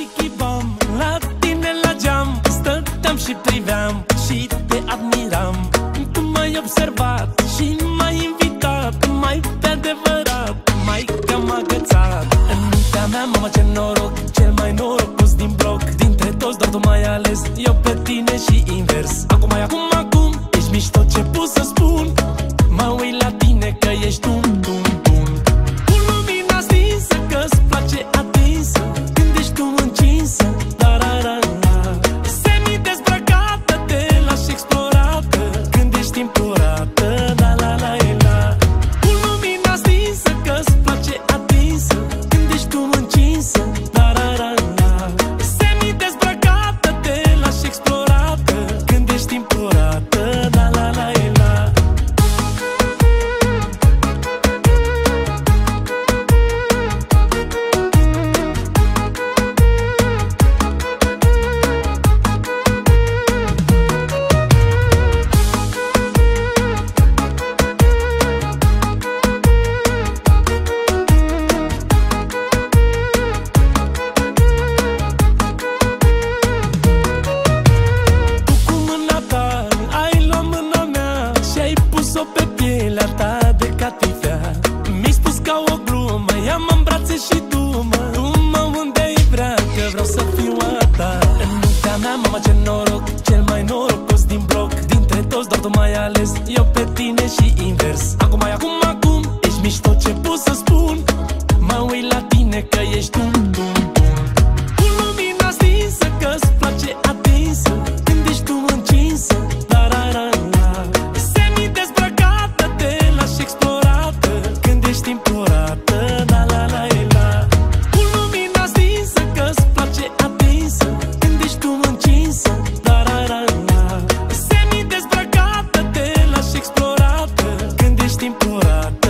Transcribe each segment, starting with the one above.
și chibam, la tine la geam stăteam și priveam și te admiram. Tu m-ai observat și m-ai invitat, mai pe adevărat, mai cam agățat. În mintea mea, mama, ce noroc, cel mai norocos din bloc. Dintre toți doar tu m-ai ales, eu pe tine și invers. Acum, ești mișto, ce pot să spun? Mă uit la tine că ești un cu lumina stinsă, că-ți place atinsă când ești tu încinsă. Semi-dezbrăcată, te lași explorată când ești impurată. Cu lumina stinsă, că-ți place atinsă când ești tu încinsă. Semi-dezbrăcată, te lași explorată când ești impurată. Pe pielea ta de catifea, mi-ai spus ca o glumă, ia-mă în brațe și du-mă unde-i vrea, că vreau să fiu a ta. În mintea mea, mama, ce noroc, cel mai norocos din bloc. Dintre toți doar tu m-ai ales, eu pe tine și invers. Acum, ești mișto, ce pot să spun? Mă uit la tine că ești un cu lumina stinsă, că-ți place atinsă când ești tu încinsă. Impurată, cu lumina stinsă, că-ți place atinsă când ești tu încinsă. Semi-dezbrăcată, te lași explorată când ești impurată.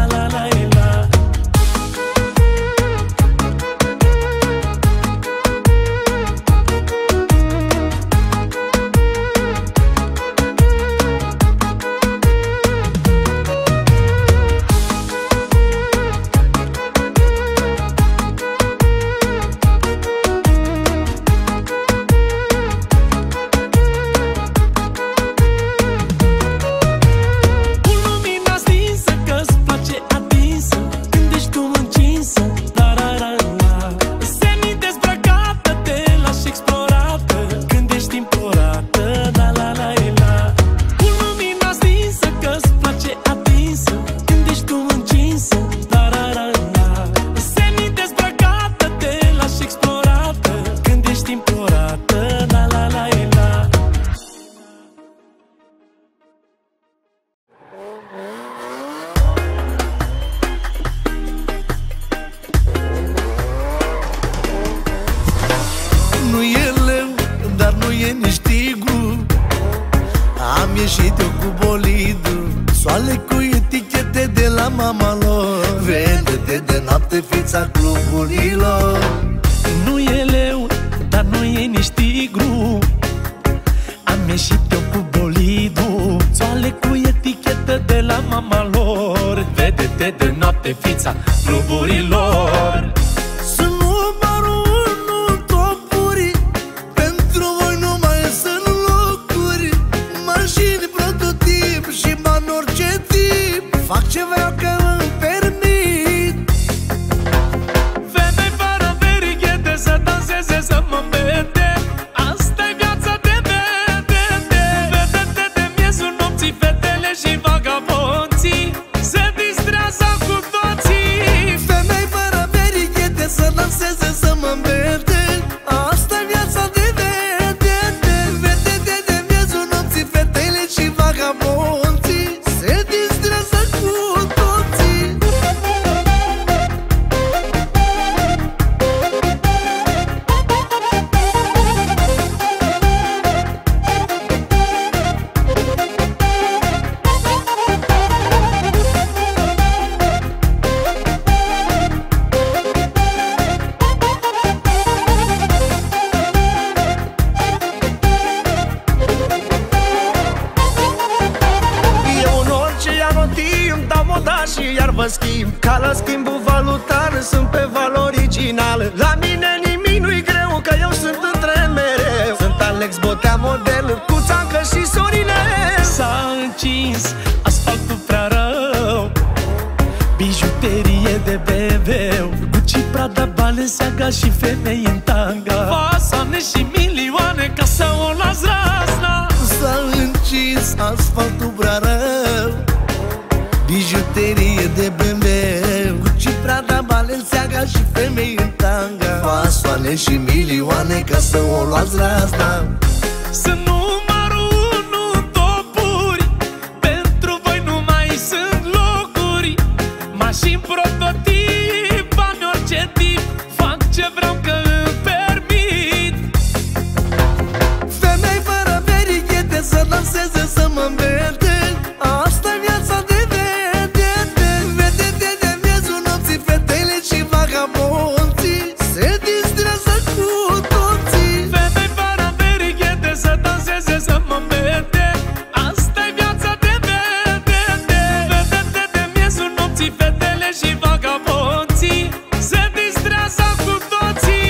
Nu e leu, dar nu e nici tigru. Am ieșit eu cu bolidul, soale cu etichete de la mama lor. Vede-te de noapte, fița cluburilor. Nu e leu, dar nu e nici tigru. Am ieșit eu cu bolidul, soale cu etichetă de la mama lor. Vede-te de noapte, fița cluburilor. Fac ce vreau că îmi permit. Femei fără verighete să danseze, să mă îmbete. Asta-i viața de vedete. Vedete de miezul nopții, fetele și vagabonții se distrează cu toții. Femei fără verighete să danseze, să mă îmbete. Asta-i viața de vedete. Vedete de miezul nopții, fetele și vagabonții se distrează cu toții. Și iar vă schimb, ca la schimbul valutar, sunt pe valori original. La mine nimic nu-i greu, Balenciaga și femei în tanga, fasoane și milioane ca să o las razna. S-a încins asfaltul prea rău, bijuterie de BMW, Gucci, Prada, Balenciaga și femei în tanga, fasoane și milioane ca să o luați razna. Sunt numărul 1 topuri, pentru voi nu mai sunt locuri. Mașini prototip, bani orice tip, fac ce vreau că îmi permit. Femei fără verighete să danseze, să mă îmbete, asta-i viața de vedete. Vedete de miezul nopții, fetele și vagabonții se distrează cu toții. Femei fără verighete să danseze, să mă îmbete, asta-i viața de vedete. Vedete de miezul nopții, fetele și vagabonții se distrează cu toții.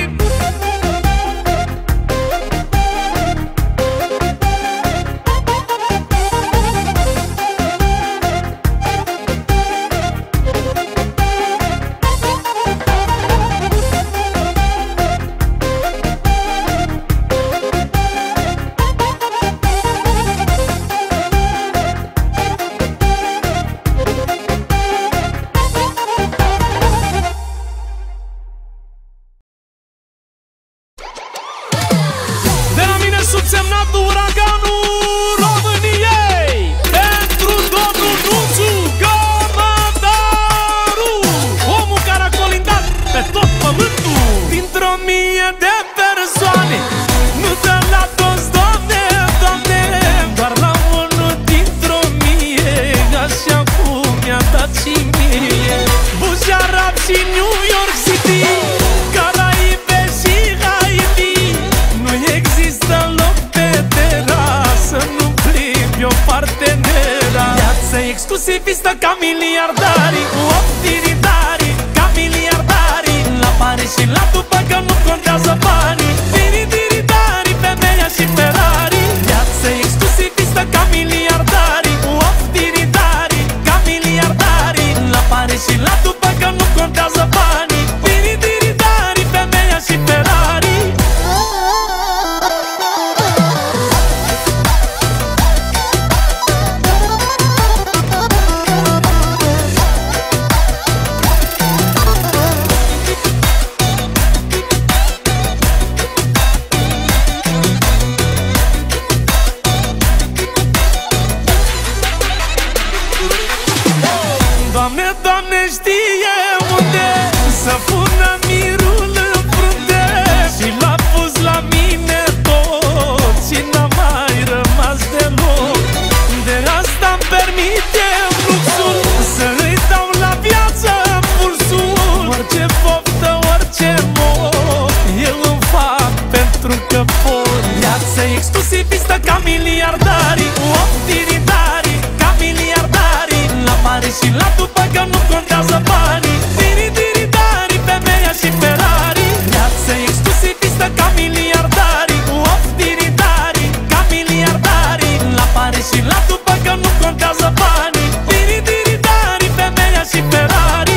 De la mine subsemnatul uraganul României, pentru domnul Nuțu Gămătaru, omul care a colindat pe tot pământul. Dintr-o mie de persoane, nu dă la toți, Doamne, Doamne, doar la unul dintr-o mie, așa cum mi-a dat și mie. Bujarab și New York City, Caraibe și Haiti, nu există loc pe terasă, nu plimbi o partenera. Viață exclusivistă ca miliardarii, optimizarii ca miliardarii. La Paris și la Dubai că nu contează banii, diri-diri-darii, femeia și Ferrari. Viață exclusivistă ca miliardarii, optimizarii ca miliardarii. La Paris și la Dubai că nu contează banii, diri-diri-darii, femeia și Ferrari. Doamne, Doamne, știe unde să pună mirul în frunte, și l-a pus la mine tot și n-a mai rămas deloc. De asta-mi permite luxul să îi dau la viață pulsul. Orice poftă, orice mod, eu îmi fac pentru că pot. Viață exclusivistă ca miliardarii, optimizarii ca miliardarii. La Paris și la Dubai că nu contează banii, diri-diri-darii, femeia și Ferrari. Viață exclusivistă ca miliardarii, optimizarii ca miliardarii. La Paris și la Dubai că nu contează banii, diri-diri-darii, femeia și Ferrari.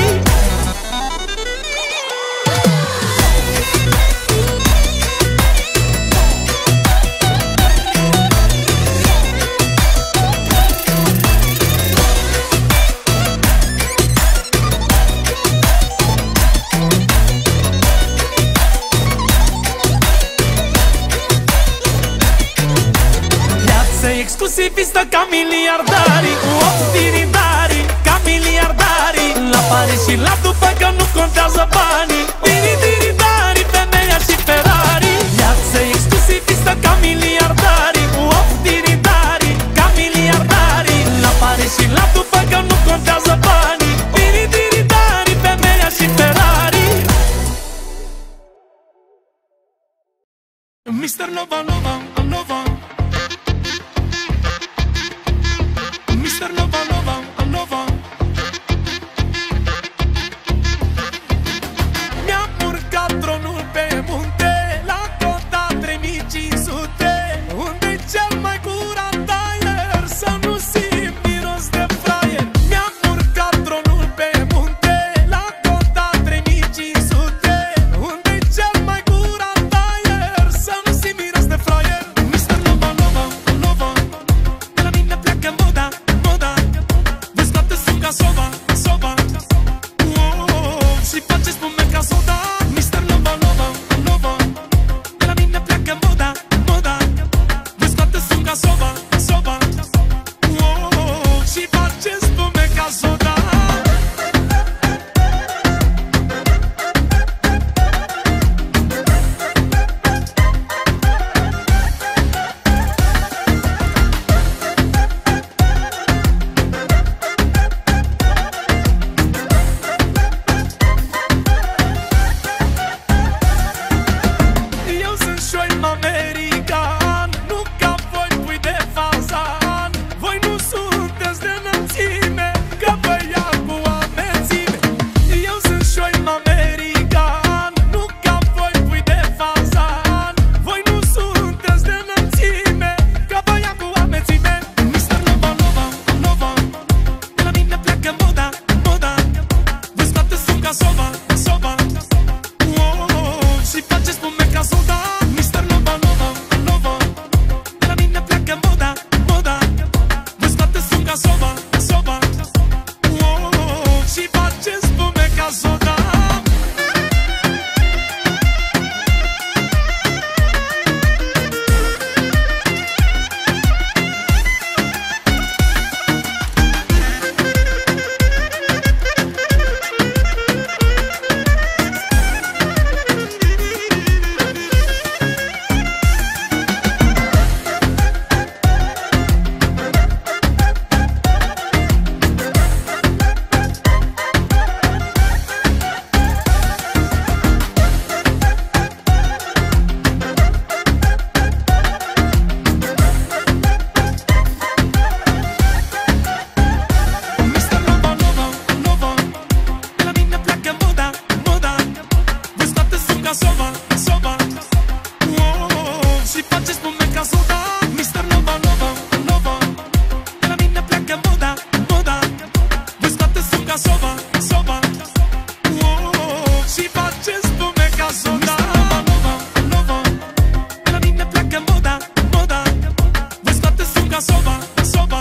Exclusivistă ca miliardarii, optimizarii ca miliardarii. La Paris și la Dubai că nu contează banii, diri-diri-darii, femeia și Ferrari. Viață exclusivistă ca miliardarii, optimizarii ca miliardarii. La Paris și la Dubai că nu contează banii, diri-diri-darii, femeia și Ferrari. Mr. Nova Nova, I'm Nova. Mr. Nova Nova, I'm Nova. Mi-am urcat tronul pe munte, la cota 3500, unde-i cel mai curat aer, să nu simt miros de fraier. Mi-am urcat tronul pe munte, la cota 3500, ca soba, soba. Și face spume ca soda. Mr. Nova, Nova, Nova. De la mine pleacă moda, moda. Vezi toate sunt ca soba, soba. Și face spume ca soda. Mr. Nova, Nova, Nova. De la mine pleacă moda, moda. Vezi toate sunt ca soba, soba.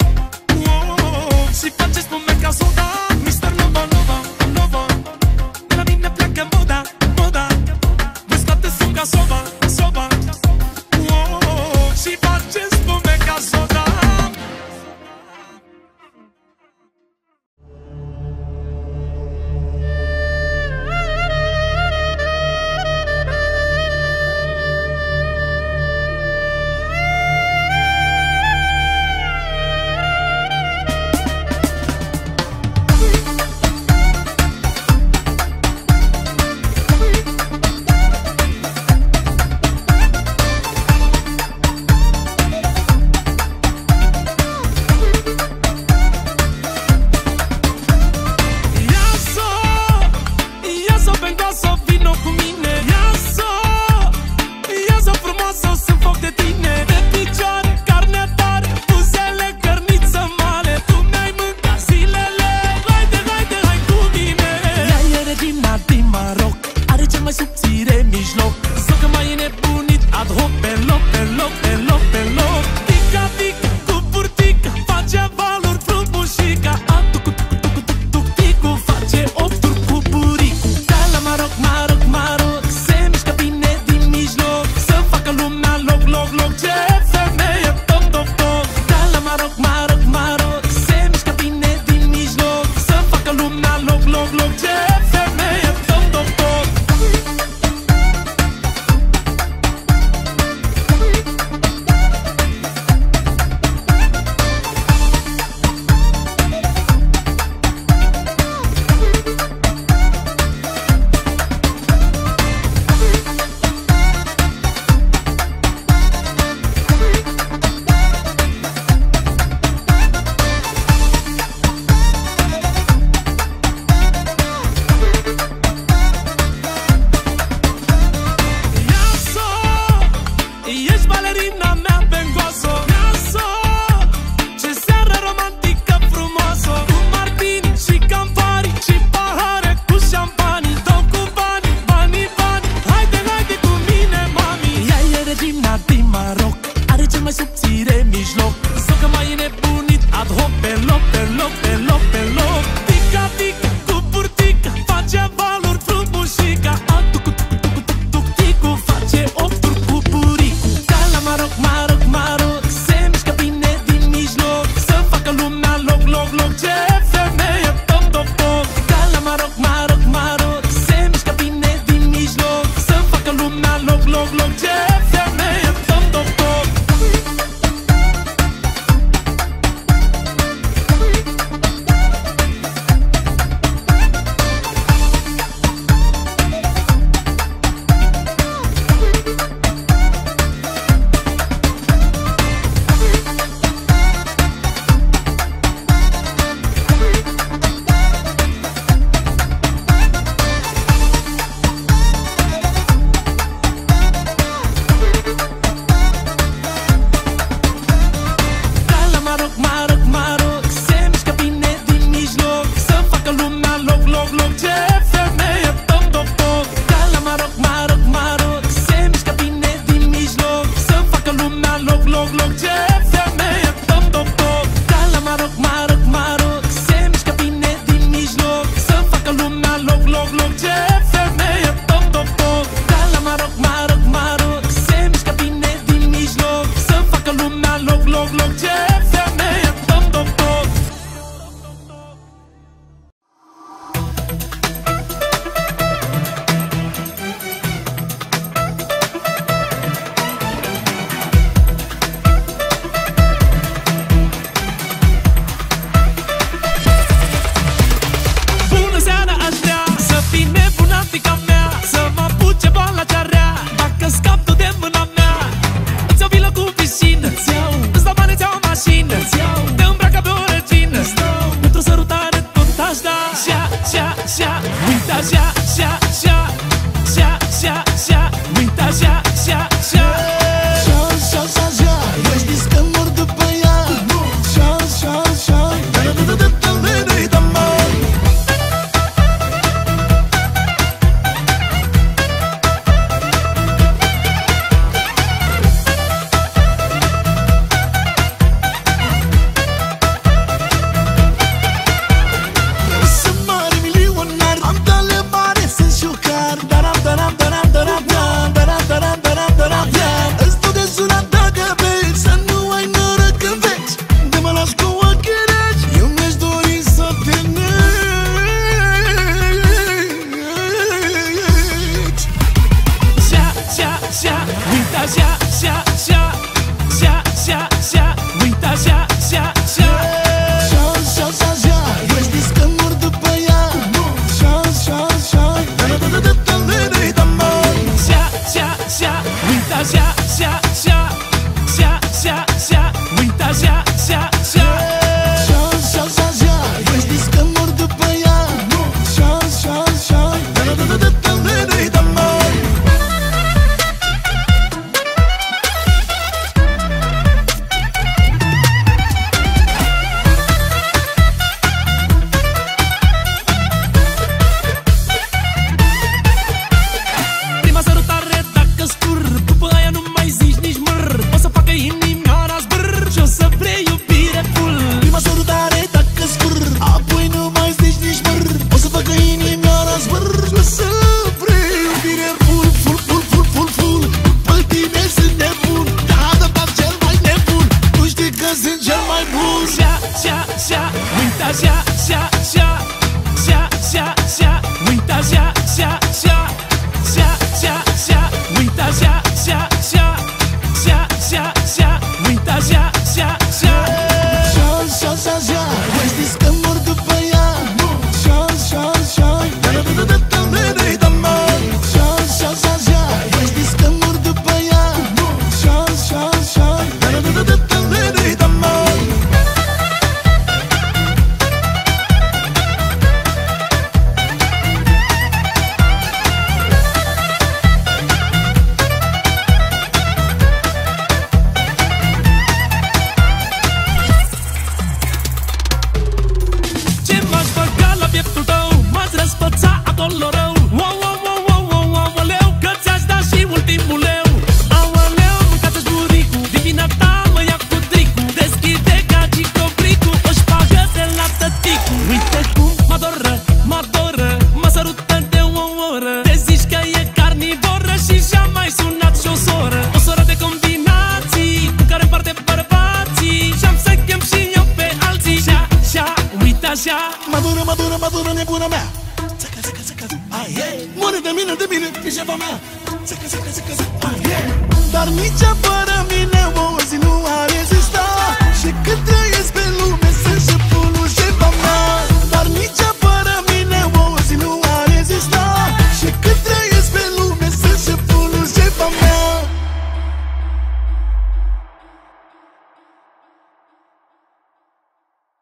Și face spume ca soda. Mr. Nova, Nova, Nova. De la mine pleacă moda, moda. Vezi toate sunt ca soba, soba. Și face spume ca soda. Uita așa, așa, așa. Așa, așa, așa, eu știți că mor după ea. Așa, așa, așa, madură nebuna mea. Țăcă, țăcă, țăcă, moare de mine, pijama mea. Țăcă, țăcă, țăcă, dar nici fără mine o zi nu a rezistat. Și cât trăiesc